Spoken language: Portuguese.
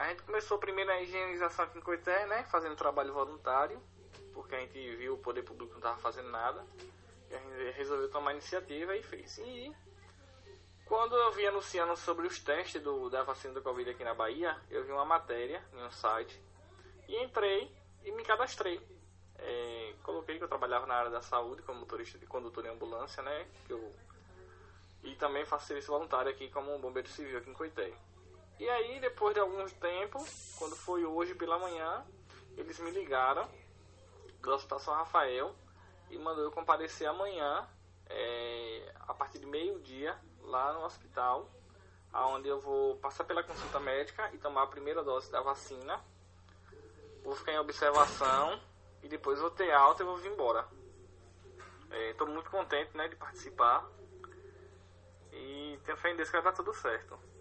A gente começou primeiro a higienização aqui em Coité, né? Fazendo trabalho voluntário, porque a gente viu o poder público não estava fazendo nada. E a gente resolveu tomar a iniciativa e fez. E quando eu vi anunciando sobre os testes da vacina do Covid aqui na Bahia, eu vi uma matéria em um site e entrei e me cadastrei. Coloquei que eu trabalhava na área da saúde como motorista de condutor em ambulância, né? E também faço serviço voluntário aqui como bombeiro civil aqui em Coité. E aí, depois de alguns tempo, quando foi hoje pela manhã, eles me ligaram do Hospital São Rafael e mandou eu comparecer amanhã, a partir de meio-dia, lá no hospital, onde eu vou passar pela consulta médica e tomar a primeira dose da vacina. Vou ficar em observação e depois vou ter alta e vou vir embora. Estou muito contente, né, de participar e tenho fé em Deus que vai dar tudo certo.